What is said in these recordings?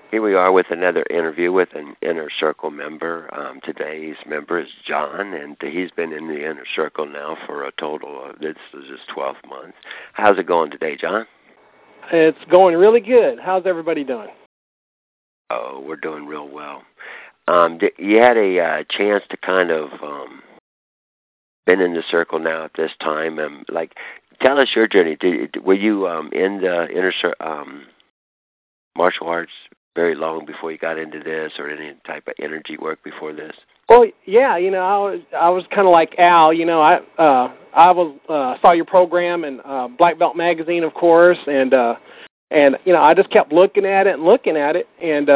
Here we are with another interview with an Inner Circle member. Today's member is John, and he's been in the Inner Circle now for a total of, this is his 12th month. How's it going today, John? It's going really good. How's everybody doing? Oh, we're doing real well. You had a chance to kind of been in the circle now at this time. Tell us your journey. Were you in the martial arts very long before you got into this, or any type of energy work before this? Well, yeah, I was kind of like Al. I saw your program in Black Belt Magazine, of course, and I just kept looking at it, and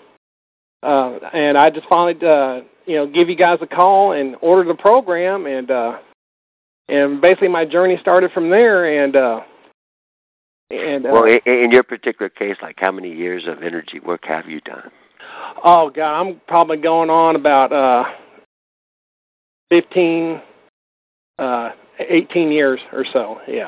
I just finally give you guys a call and order the program, and basically my journey started from there, well, in your particular case, like how many years of energy work have you done? Oh, God, I'm probably going on about 18 years or so, yeah.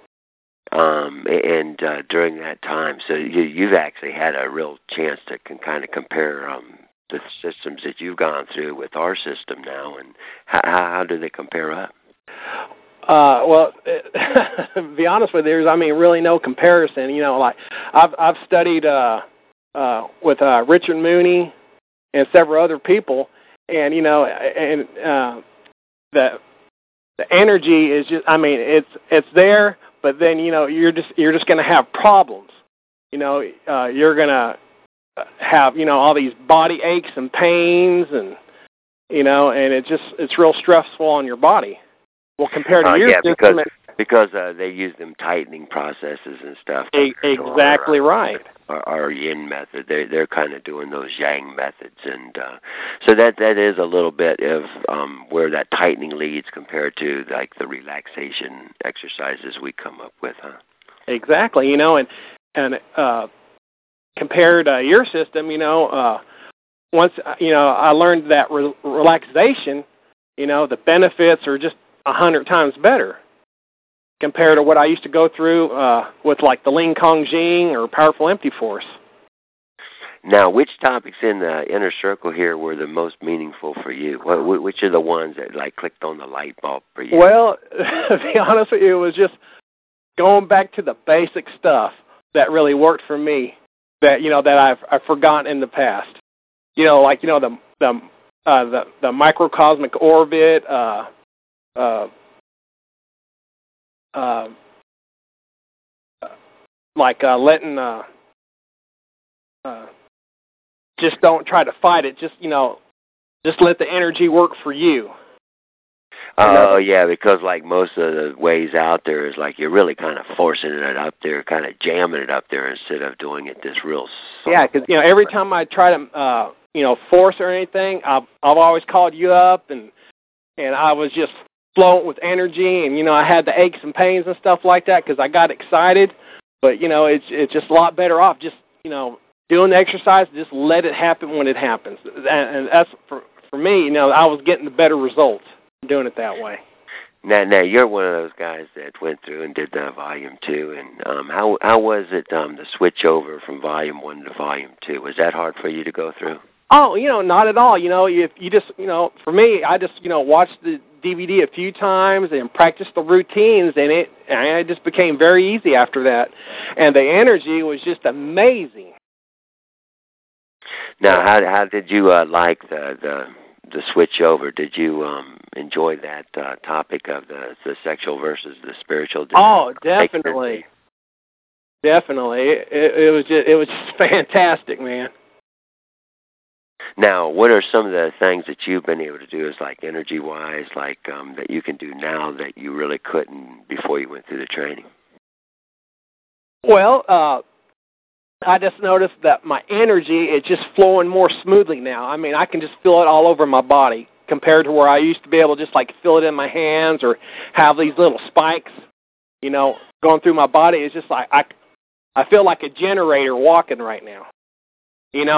And during that time, so you've actually had a real chance to kind of compare the systems that you've gone through with our system now, and how do they compare up? Well, to be honest with you, there's, really no comparison. I've studied with Richard Mooney and several other people, and the energy is just, it's there, but then you're just going to have problems. You're going to have all these body aches and pains, and and it's real stressful on your body. Well, compared to your system, because they use them tightening processes and stuff. Exactly right. Our yin method, they're kind of doing those yang methods, and so that is a little bit of where that tightening leads compared to like the relaxation exercises we come up with, huh? Exactly, and compared to your system, once I learned that relaxation, the benefits are just 100 times better compared to what I used to go through with like the Ling Kong Jing or Powerful Empty Force. Now, which topics in the Inner Circle here were the most meaningful for you? Which are the ones that like clicked on the light bulb for you? Well, to be honest with you, it was just going back to the basic stuff that really worked for me. That that I've forgotten in the past. The microcosmic orbit. Letting just don't try to fight it. Just let the energy work for you. Oh, yeah, because like most of the ways out there is like you're really kind of forcing it up there, kind of jamming it up there instead of doing it this real soft. Yeah, because every time I try to force or anything, I've always called you up, and I was just floating with energy, and I had the aches and pains and stuff like that because I got excited. But it's just a lot better off just doing the exercise. Just let it happen when it happens, and that's for me. I was getting the better results doing it that way. Now you're one of those guys that went through and did the Volume 2, and how was it the switch over from Volume 1 to Volume 2? Was that hard for you to go through? Oh, not at all. If you just, for me, I just, watched the DVD a few times and practiced the routines, and it just became very easy after that. And the energy was just amazing. Now, how did you like the switch over? Did you enjoy that topic of the sexual versus the spiritual? Oh, definitely. Definitely. It was just fantastic, man. Now, what are some of the things that you've been able to do, is like energy-wise, like that you can do now that you really couldn't before you went through the training? Well, I just noticed that my energy is just flowing more smoothly now. I can just feel it all over my body compared to where I used to be able to just like feel it in my hands or have these little spikes, going through my body. It's just like I feel like a generator walking right now. And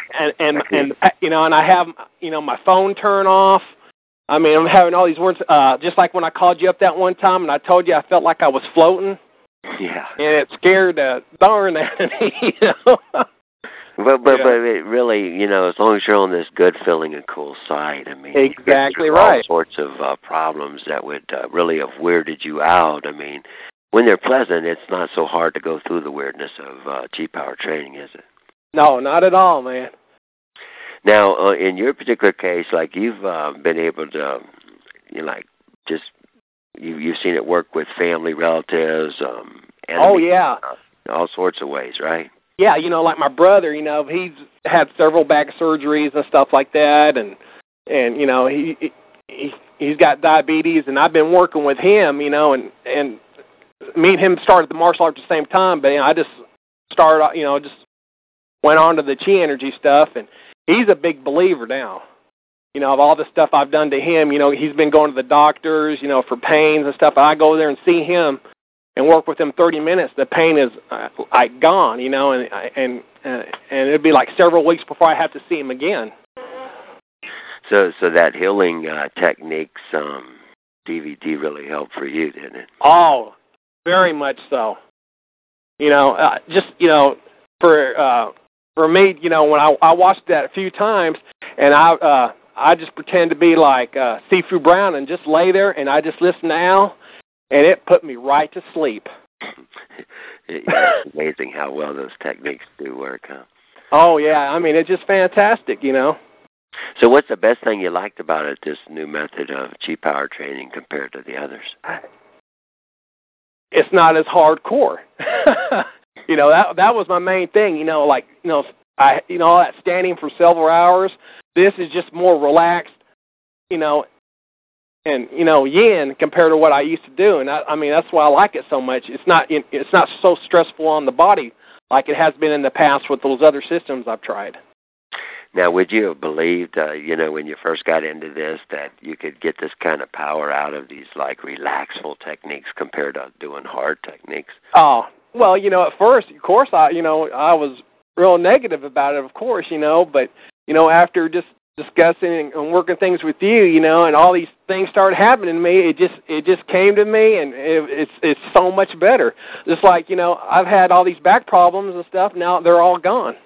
I have my phone turn off. I'm having all these words, just like when I called you up that one time and I told you I felt like I was floating. Yeah. And it scared the darn out of me, But it really, as long as you're on this good feeling and cool side, I mean, exactly right. All sorts of problems that would really have weirded you out. I mean, when they're pleasant, it's not so hard to go through the weirdness of G-Power training, is it? No, not at all, man. Now, in your particular case, like you've been able to, you've seen it work with family, relatives, enemies, all sorts of ways, right? Yeah, like my brother, he's had several back surgeries and stuff like that, and he's got diabetes, and I've been working with him, and me and him started the martial arts at the same time, but I just started, just went on to the Chi Energy stuff, and he's a big believer now. Of all the stuff I've done to him, he's been going to the doctors, for pains and stuff. I go there and see him and work with him 30 minutes. The pain is gone, and it'd be like several weeks before I have to see him again. So that healing techniques DVD really helped for you, didn't it? Oh, very much so. For me, when I watched that a few times, and I just pretend to be like Sifu Brown and just lay there, and I just listen to Al, and it put me right to sleep. It's amazing how well those techniques do work, huh? Oh, yeah. I mean, it's just fantastic, So what's the best thing you liked about it, this new method of G-Power training compared to the others? It's not as hardcore. That was my main thing, all that standing for several hours. This is just more relaxed, and yin compared to what I used to do, and I mean that's why I like it so much. It's not so stressful on the body like it has been in the past with those other systems I've tried. Now, would you have believed, when you first got into this, that you could get this kind of power out of these like relaxful techniques compared to doing hard techniques? Oh, well, at first, of course, I was real negative about it, of course, but after just discussing and working things with you, and all these things started happening to me, it just came to me, and it's so much better. Just like, I've had all these back problems and stuff, now they're all gone.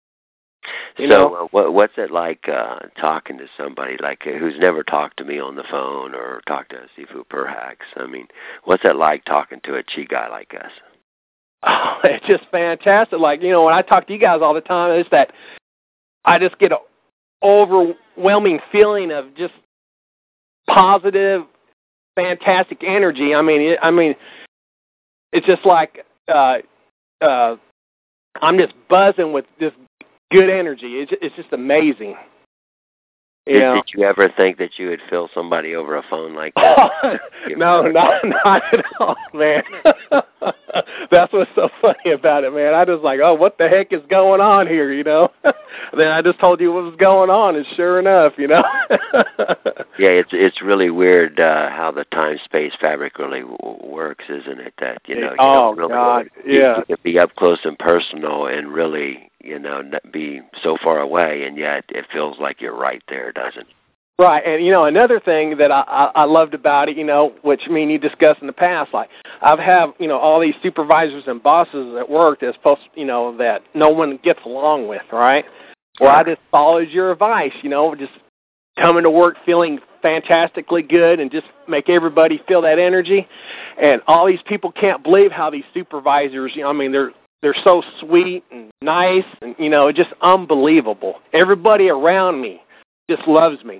What's it like talking to somebody like who's never talked to me on the phone or talked to Sifu Perhax? I mean, what's it like talking to a Chi guy like us? Oh, it's just fantastic. Like, when I talk to you guys all the time, it's that I just get an overwhelming feeling of just positive, fantastic energy. I mean, it's just like I'm just buzzing with this good energy. It's just amazing. Did you ever think that you would feel somebody over a phone like that? No, not at all, man. That's what's so funny about it, man. I just like, oh, what the heck is going on here, Then I just told you what was going on, and sure enough, Yeah, it's really weird how the time-space fabric really works, isn't it? That, God, yeah. You can be up close and personal and really, be so far away, and yet it feels like you're right there, doesn't it? Right, and another thing that I loved about it, which you discussed in the past, like I've have all these supervisors and bosses at work that's supposed that no one gets along with, right? Well, I just followed your advice, just coming to work feeling fantastically good and just make everybody feel that energy, and all these people can't believe how these supervisors, they're so sweet and nice, and just unbelievable. Everybody around me just loves me.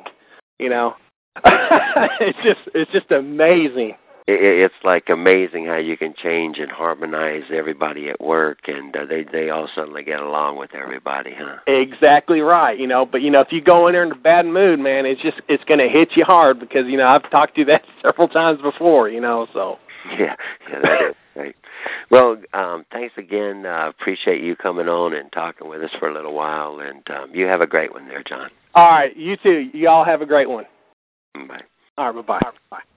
It's just amazing. It's like amazing how you can change and harmonize everybody at work, and they all suddenly get along with everybody, huh? Exactly right, But if you go in there in a bad mood, man, it's going to hit you hard because I've talked to you that several times before, So yeah, that is right. Well, thanks again. Appreciate you coming on and talking with us for a little while, and you have a great one there, John. All right, you too. You all have a great one. Bye. All right, bye-bye.